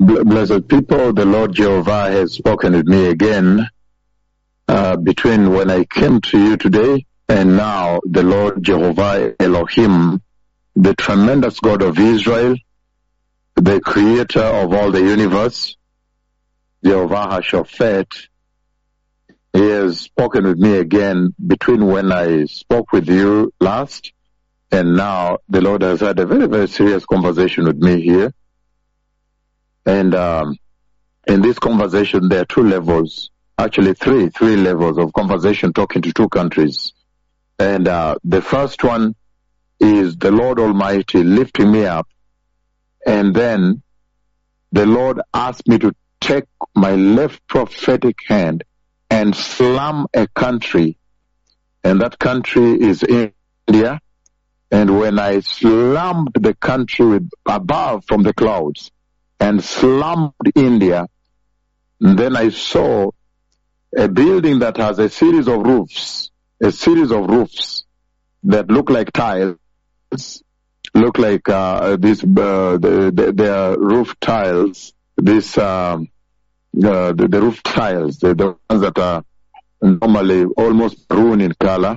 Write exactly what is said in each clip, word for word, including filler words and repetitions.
Blessed people, the Lord Jehovah has spoken with me again uh, between when I came to you today and now. The Lord Jehovah Elohim, the tremendous God of Israel, the creator of all the universe, Jehovah HaShofet, he has spoken with me again between when I spoke with you last and now. The Lord has had a very, very serious conversation with me here. And um, in this conversation, there are two levels, actually three, three levels of conversation talking to two countries. And uh, the first one is the Lord Almighty lifting me up. And then the Lord asked me to take my left prophetic hand and slam a country. And that country is India. And when I slammed the country with above from the clouds, and slammed India, and then I saw a building that has a series of roofs, a series of roofs that look like tiles, look like uh, these, uh, the, the, they are roof tiles, this, um, uh, the, the roof tiles, the, the ones that are normally almost maroon in color.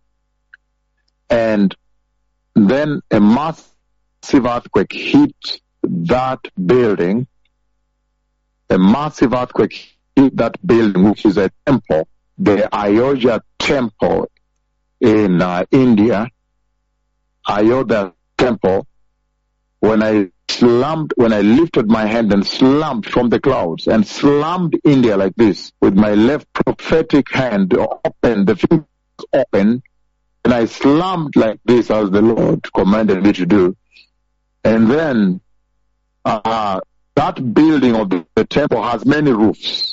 And then a massive earthquake hit that building. A massive earthquake hit that building, which is a temple, the Ayodhya temple in uh, India. Ayodhya temple. When I slammed, when I lifted my hand and slammed from the clouds and slammed India like this with my left prophetic hand open, the fingers open, and I slammed like this as the Lord commanded me to do. And then Uh, that building of the, the temple has many roofs,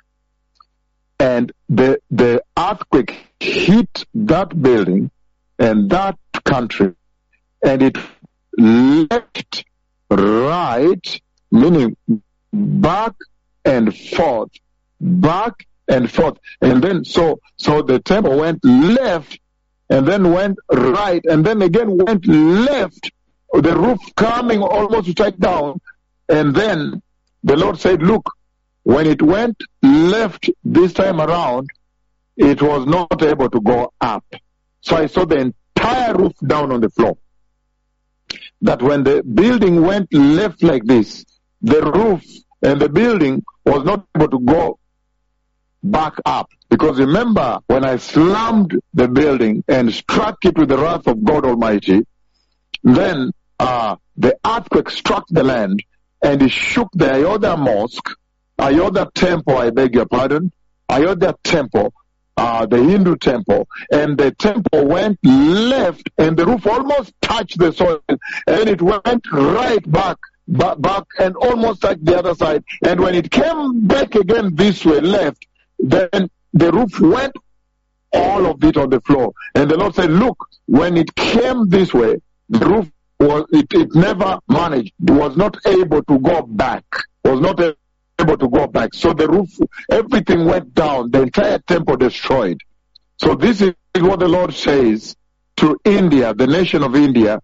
and the the earthquake hit that building and that country, and it left, right, meaning back and forth, back and forth, and then so so the temple went left, and then went right, and then again went left. The roof coming almost to take down. And then the Lord said, look, when it went left this time around, it was not able to go up. So I saw the entire roof down on the floor. That when the building went left like this, the roof and the building was not able to go back up. Because remember, when I slammed the building and struck it with the wrath of God Almighty, then Uh, the earthquake struck the land and it shook the Ayodhya mosque, Ayodhya temple, I beg your pardon, Ayodhya temple, uh, the Hindu temple, and the temple went left and the roof almost touched the soil, and it went right back, back, back and almost touched the other side. And when it came back again this way, left, then the roof went all of it on the floor. And the Lord said, look, when it came this way, the roof Was, it, it never managed, it was not able to go back, was not able to go back. So the roof, everything went down, the entire temple destroyed. So this is what the Lord says to India, the nation of India.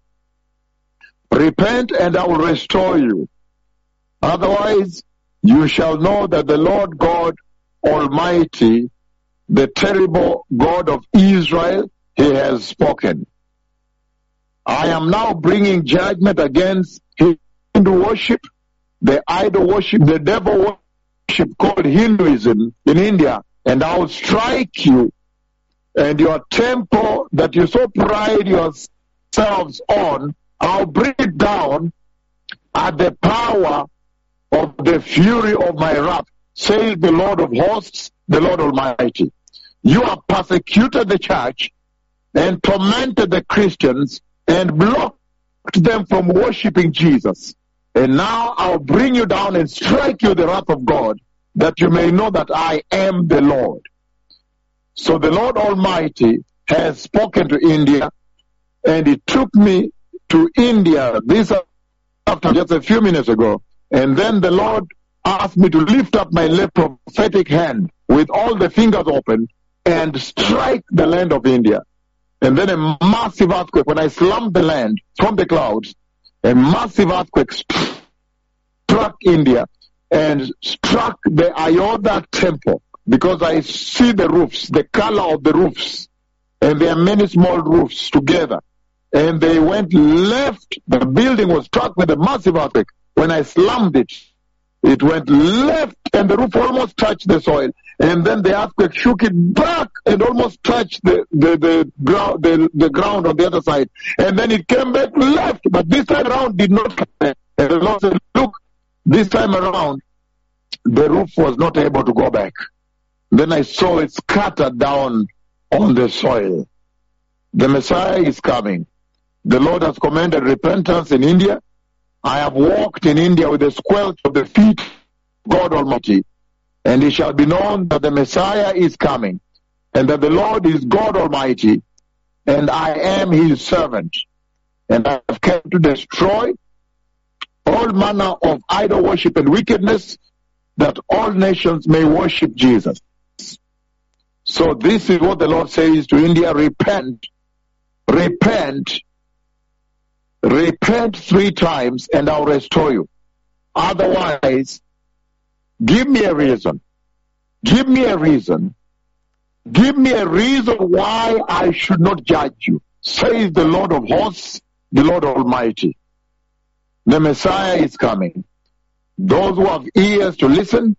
Repent and I will restore you. Otherwise, you shall know that the Lord God Almighty, the terrible God of Israel, he has spoken. I am now bringing judgment against Hindu worship, the idol worship, the devil worship called Hinduism in India, and I will strike you and your temple that you so pride yourselves on, I'll bring it down at the power of the fury of my wrath, says the Lord of hosts, the Lord Almighty. You have persecuted the church and tormented the Christians and blocked them from worshiping Jesus. And now I'll bring you down and strike you the wrath of God, that you may know that I am the Lord. So the Lord Almighty has spoken to India, and he took me to India this after just a few minutes ago. And then the Lord asked me to lift up my left prophetic hand with all the fingers open and strike the land of India. And then a massive earthquake, when I slammed the land from the clouds, a massive earthquake struck India. and struck the Ioda temple, because I see the roofs, the color of the roofs, and there are many small roofs together. And they went left. The building was struck with a massive earthquake. When I slammed it, it went left, and the roof almost touched the soil. And then the earthquake shook it back and almost touched the, the, the, ground, the, the ground on the other side. And then it came back left, but this time around did not come back. And the Lord said, look, this time around, the roof was not able to go back. Then I saw it scattered down on the soil. The Messiah is coming. The Lord has commanded repentance in India. I have walked in India with the squelch of the feet of God Almighty. And it shall be known that the Messiah is coming, and that the Lord is God Almighty, and I am his servant. And I have come to destroy all manner of idol worship and wickedness, that all nations may worship Jesus. So this is what the Lord says to India: repent, repent, repent three times, and I'll restore you. Otherwise, give me a reason. Give me a reason. Give me a reason why I should not judge you, says the Lord of hosts, the Lord Almighty. The Messiah is coming. Those who have ears to listen,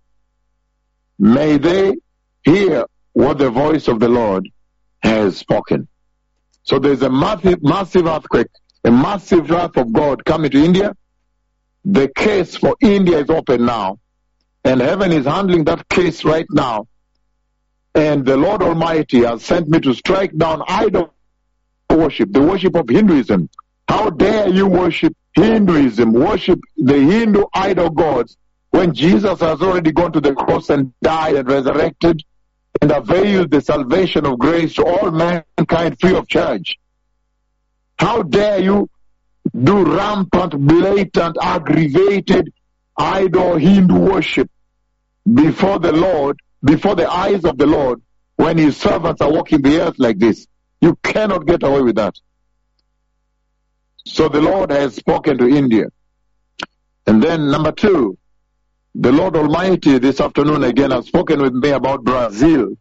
may they hear what the voice of the Lord has spoken. So there's a massive, massive earthquake, a massive wrath of God coming to India. The case for India is open now. And heaven is handling that case right now. And the Lord Almighty has sent me to strike down idol worship, the worship of Hinduism. How dare you worship Hinduism, worship the Hindu idol gods, when Jesus has already gone to the cross and died and resurrected and availed the salvation of grace to all mankind free of charge? How dare you do rampant, blatant, aggravated idol Hindu worship before the Lord, before the eyes of the Lord, when his servants are walking the earth like this? You cannot get away with that. So the Lord has spoken to India. And then number two, the Lord Almighty this afternoon again has spoken with me about Brazil.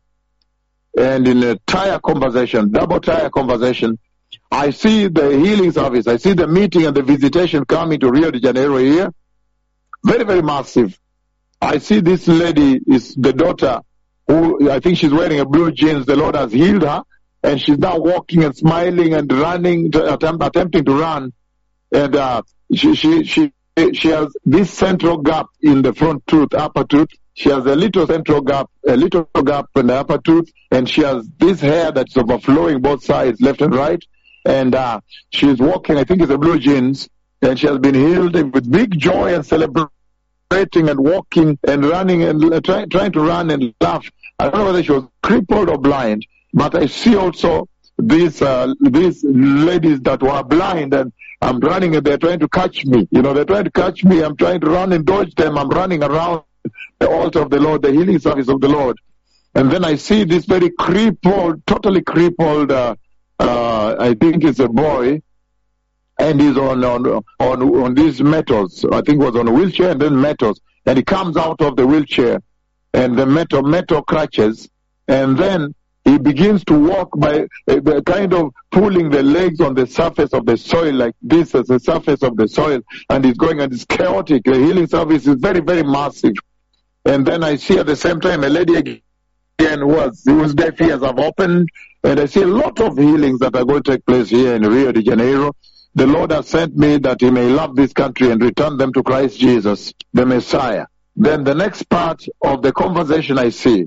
And in a tire conversation, double tire conversation, I see the healing service. I see the meeting and the visitation coming to Rio de Janeiro here. Very, very massive. I see this lady is the daughter who, I think she's wearing a blue jeans. The Lord has healed her, and she's now walking and smiling and running, to, attempt, attempting to run. And uh, she, she, she, she has this central gap in the front tooth, upper tooth. She has a little central gap, a little gap in the upper tooth, and she has this hair that's overflowing both sides, left and right. And uh, she's walking, I think it's a blue jeans, and she has been healed with big joy and celebrating and walking and running and uh, try, trying to run and laugh. I don't know whether she was crippled or blind, but I see also these uh, these ladies that were blind, and I'm running and they're trying to catch me. You know, they're trying to catch me. I'm trying to run and dodge them. I'm running around the altar of the Lord, the healing service of the Lord. And then I see this very crippled, totally crippled, uh, uh, I think it's a boy, and he's on, on, on, on these metals. I think it was on a wheelchair and then metals. And he comes out of the wheelchair and the metal, metal crutches, and then he begins to walk by uh, kind of pulling the legs on the surface of the soil like this, as the surface of the soil, and he's going, and it's chaotic. The healing service is very, very massive. And then I see at the same time a lady again who was, whose deaf ears have opened, and I see a lot of healings that are going to take place here in Rio de Janeiro. The Lord has sent me that he may love this country and return them to Christ Jesus, the Messiah. Then the next part of the conversation I see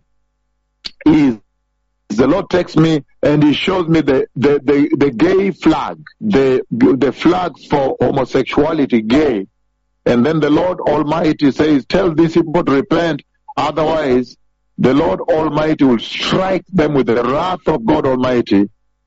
is the Lord takes me and he shows me the, the, the, the gay flag, the, the flag for homosexuality, gay. And then the Lord Almighty says, tell these people to repent, otherwise the Lord Almighty will strike them with the wrath of God Almighty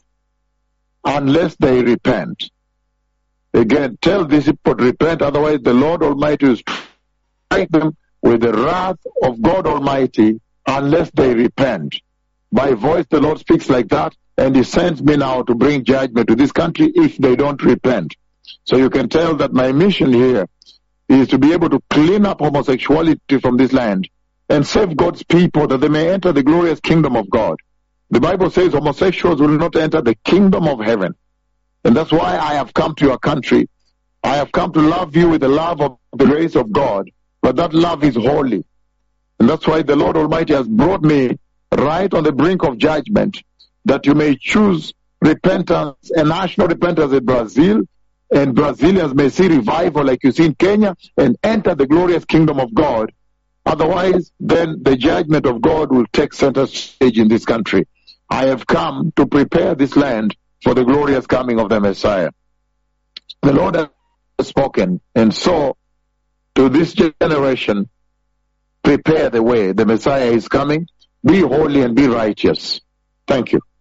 unless they repent. Again, tell these people to repent, otherwise the Lord Almighty will strike them with the wrath of God Almighty unless they repent. By voice the Lord speaks like that, and he sends me now to bring judgment to this country if they don't repent. So you can tell that my mission here is to be able to clean up homosexuality from this land and save God's people that they may enter the glorious kingdom of God. The Bible says homosexuals will not enter the kingdom of heaven. And that's why I have come to your country. I have come to love you with the love of the grace of God. But that love is holy. And that's why the Lord Almighty has brought me right on the brink of judgment, that you may choose repentance, a national repentance in Brazil, and Brazilians may see revival like you see in Kenya and enter the glorious kingdom of God. Otherwise, then the judgment of God will take center stage in this country. I have come to prepare this land for the glorious coming of the Messiah. The Lord has spoken, and so to this generation, prepare the way. The Messiah is coming. Be holy and be righteous. Thank you.